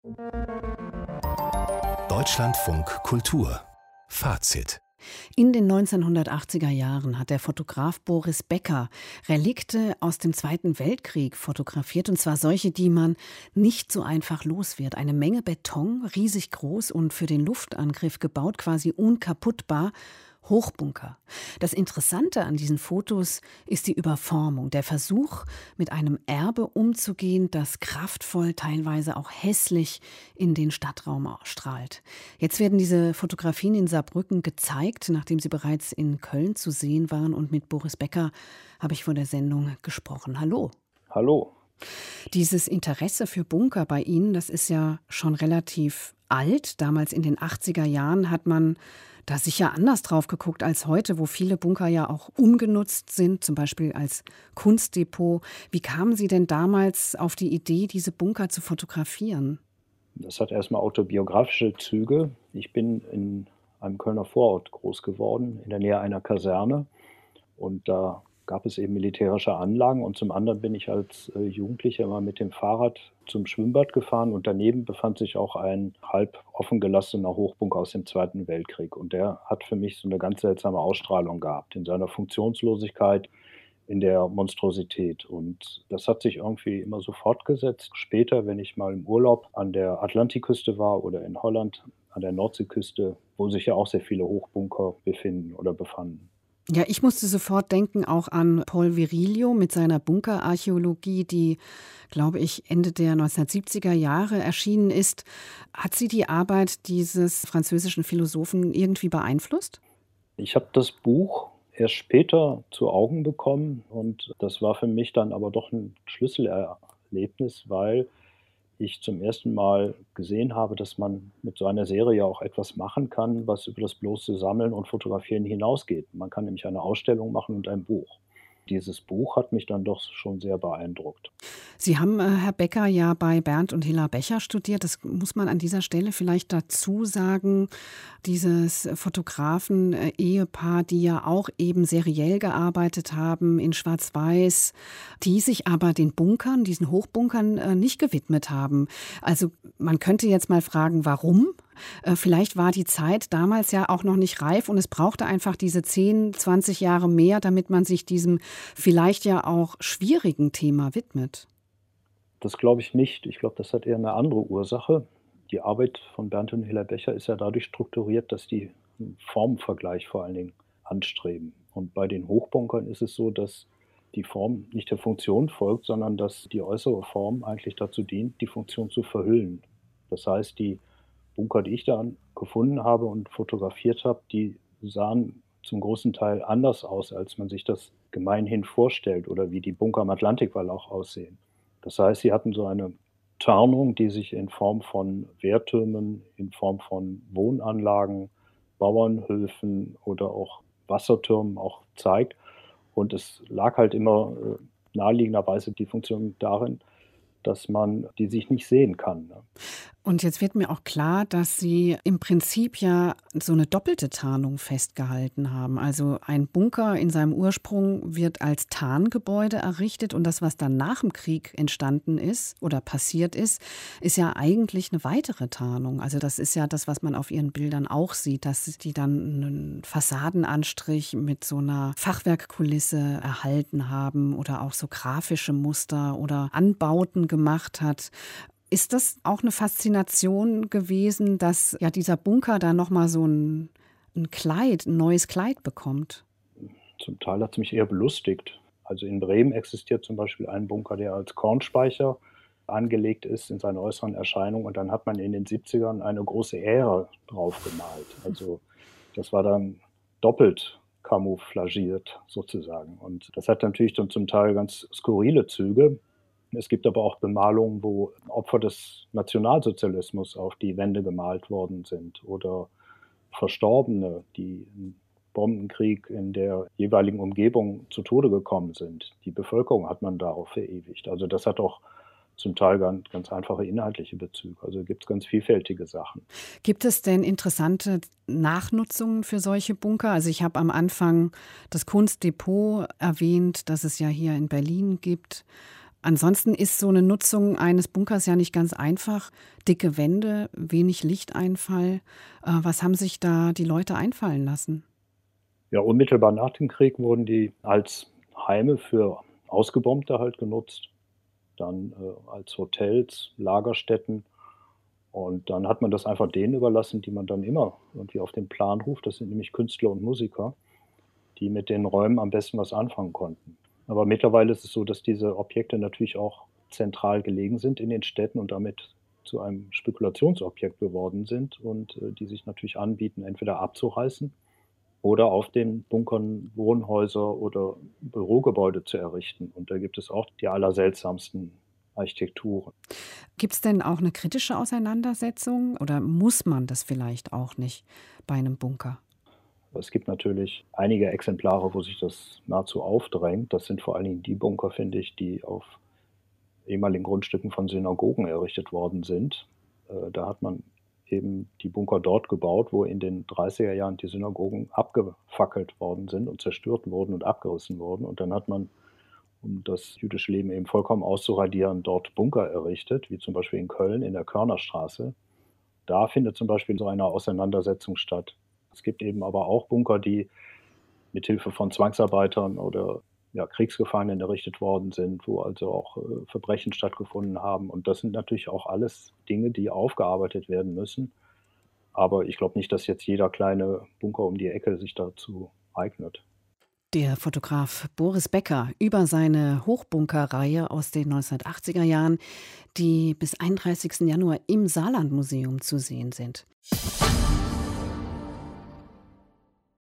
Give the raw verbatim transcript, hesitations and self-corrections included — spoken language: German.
Deutschlandfunk Kultur Fazit. In den neunzehnhundertachtziger Jahren hat der Fotograf Boris Becker Relikte aus dem Zweiten Weltkrieg fotografiert, und zwar solche, die man nicht so einfach los wird. Eine Menge Beton, riesig groß und für den Luftangriff gebaut, quasi unkaputtbar. Hochbunker. Das Interessante an diesen Fotos ist die Überformung, der Versuch, mit einem Erbe umzugehen, das kraftvoll, teilweise auch hässlich in den Stadtraum strahlt. Jetzt werden diese Fotografien in Saarbrücken gezeigt, nachdem sie bereits in Köln zu sehen waren. Und mit Boris Becker habe ich vor der Sendung gesprochen. Hallo. Hallo. Dieses Interesse für Bunker bei Ihnen, das ist ja schon relativ alt. Damals in den achtziger Jahren hat man da sicher anders drauf geguckt als heute, wo viele Bunker ja auch umgenutzt sind, zum Beispiel als Kunstdepot. Wie kamen Sie denn damals auf die Idee, diese Bunker zu fotografieren? Das hat erstmal autobiografische Züge. Ich bin in einem Kölner Vorort groß geworden, in der Nähe einer Kaserne. Und da gab es eben militärische Anlagen. Und zum anderen bin ich als äh, Jugendlicher immer mit dem Fahrrad zum Schwimmbad gefahren. Und daneben befand sich auch ein halb offen gelassener Hochbunker aus dem Zweiten Weltkrieg. Und der hat für mich so eine ganz seltsame Ausstrahlung gehabt, in seiner Funktionslosigkeit, in der Monstrosität. Und das hat sich irgendwie immer so fortgesetzt. Später, wenn ich mal im Urlaub an der Atlantikküste war oder in Holland an der Nordseeküste, wo sich ja auch sehr viele Hochbunker befinden oder befanden. Ja, ich musste sofort denken auch an Paul Virilio mit seiner Bunkerarchäologie, die, glaube ich, Ende der neunzehnhundertsiebziger Jahre erschienen ist. Hat sie die Arbeit dieses französischen Philosophen irgendwie beeinflusst? Ich habe das Buch erst später zu Augen bekommen, und das war für mich dann aber doch ein Schlüsselerlebnis, weil ich zum ersten Mal gesehen habe, dass man mit so einer Serie auch etwas machen kann, was über das bloße Sammeln und Fotografieren hinausgeht. Man kann nämlich eine Ausstellung machen und ein Buch. Dieses Buch hat mich dann doch schon sehr beeindruckt. Sie haben, äh, Herr Becker, ja bei Bernd und Hilla Becher studiert. Das muss man an dieser Stelle vielleicht dazu sagen. Dieses Fotografen-Ehepaar, die ja auch eben seriell gearbeitet haben in Schwarz-Weiß, die sich aber den Bunkern, diesen Hochbunkern äh, nicht gewidmet haben. Also man könnte jetzt mal fragen, warum? Vielleicht war die Zeit damals ja auch noch nicht reif und es brauchte einfach diese zehn, zwanzig Jahre mehr, damit man sich diesem vielleicht ja auch schwierigen Thema widmet. Das glaube ich nicht. Ich glaube, das hat eher eine andere Ursache. Die Arbeit von Bernd und Hilla Becher ist ja dadurch strukturiert, dass die einen Formvergleich vor allen Dingen anstreben. Und bei den Hochbunkern ist es so, dass die Form nicht der Funktion folgt, sondern dass die äußere Form eigentlich dazu dient, die Funktion zu verhüllen. Das heißt, die Bunker, die ich da gefunden habe und fotografiert habe, die sahen zum großen Teil anders aus, als man sich das gemeinhin vorstellt oder wie die Bunker am Atlantikwall auch aussehen. Das heißt, sie hatten so eine Tarnung, die sich in Form von Wehrtürmen, in Form von Wohnanlagen, Bauernhöfen oder auch Wassertürmen auch zeigt. Und es lag halt immer äh, naheliegenderweise die Funktion darin, dass man die sich nicht sehen kann. Ne? Und jetzt wird mir auch klar, dass Sie im Prinzip ja so eine doppelte Tarnung festgehalten haben. Also ein Bunker in seinem Ursprung wird als Tarngebäude errichtet und das, was dann nach dem Krieg entstanden ist oder passiert ist, ist ja eigentlich eine weitere Tarnung. Also das ist ja das, was man auf Ihren Bildern auch sieht, dass die dann einen Fassadenanstrich mit so einer Fachwerkkulisse erhalten haben oder auch so grafische Muster oder Anbauten gemacht hat. Ist das auch eine Faszination gewesen, dass ja dieser Bunker da nochmal so ein, ein Kleid, ein neues Kleid bekommt? Zum Teil hat es mich eher belustigt. Also in Bremen existiert zum Beispiel ein Bunker, der als Kornspeicher angelegt ist in seiner äußeren Erscheinung. Und dann hat man in den siebzigern eine große Ähre drauf gemalt. Also das war dann doppelt camouflagiert sozusagen. Und das hat natürlich dann zum Teil ganz skurrile Züge. Es gibt aber auch Bemalungen, wo Opfer des Nationalsozialismus auf die Wände gemalt worden sind oder Verstorbene, die im Bombenkrieg in der jeweiligen Umgebung zu Tode gekommen sind. Die Bevölkerung hat man darauf verewigt. Also das hat auch zum Teil ganz, ganz einfache inhaltliche Bezüge. Also gibt es ganz vielfältige Sachen. Gibt es denn interessante Nachnutzungen für solche Bunker? Also ich habe am Anfang das Kunstdepot erwähnt, das es ja hier in Berlin gibt. Ansonsten ist so eine Nutzung eines Bunkers ja nicht ganz einfach. Dicke Wände, wenig Lichteinfall. Äh, was haben sich da die Leute einfallen lassen? Ja, unmittelbar nach dem Krieg wurden die als Heime für Ausgebombte halt genutzt, dann, äh, als Hotels, Lagerstätten und dann hat man das einfach denen überlassen, die man dann immer irgendwie auf den Plan ruft. Das sind nämlich Künstler und Musiker, die mit den Räumen am besten was anfangen konnten. Aber mittlerweile ist es so, dass diese Objekte natürlich auch zentral gelegen sind in den Städten und damit zu einem Spekulationsobjekt geworden sind und, äh, die sich natürlich anbieten, entweder abzureißen oder auf den Bunkern Wohnhäuser oder Bürogebäude zu errichten. Und da gibt es auch die allerseltsamsten Architekturen. Gibt es denn auch eine kritische Auseinandersetzung oder muss man das vielleicht auch nicht bei einem Bunker? Es gibt natürlich einige Exemplare, wo sich das nahezu aufdrängt. Das sind vor allen Dingen die Bunker, finde ich, die auf ehemaligen Grundstücken von Synagogen errichtet worden sind. Äh, da hat man eben die Bunker dort gebaut, wo in den dreißiger Jahren die Synagogen abgefackelt worden sind und zerstört wurden und abgerissen wurden. Und dann hat man, um das jüdische Leben eben vollkommen auszuradieren, dort Bunker errichtet, wie zum Beispiel in Köln in der Körnerstraße. Da findet zum Beispiel so eine Auseinandersetzung statt. Es gibt eben aber auch Bunker, die mithilfe von Zwangsarbeitern oder ja, Kriegsgefangenen errichtet worden sind, wo also auch äh, Verbrechen stattgefunden haben. Und das sind natürlich auch alles Dinge, die aufgearbeitet werden müssen. Aber ich glaube nicht, dass jetzt jeder kleine Bunker um die Ecke sich dazu eignet. Der Fotograf Boris Becker über seine Hochbunkerreihe aus den neunzehnhundertachtziger Jahren, die bis einunddreißigsten Januar im Saarlandmuseum zu sehen sind.